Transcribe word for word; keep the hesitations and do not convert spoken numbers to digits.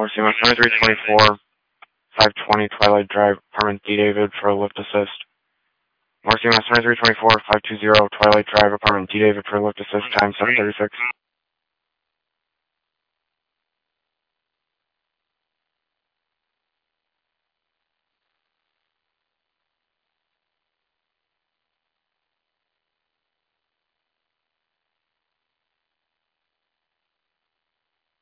North C M S twenty-three twenty-four, five twenty Twilight Drive, apartment D David for a lift assist. North C M S twenty-three twenty-four, five two zero Twilight Drive, apartment D David for a lift assist, time seven thirty-six.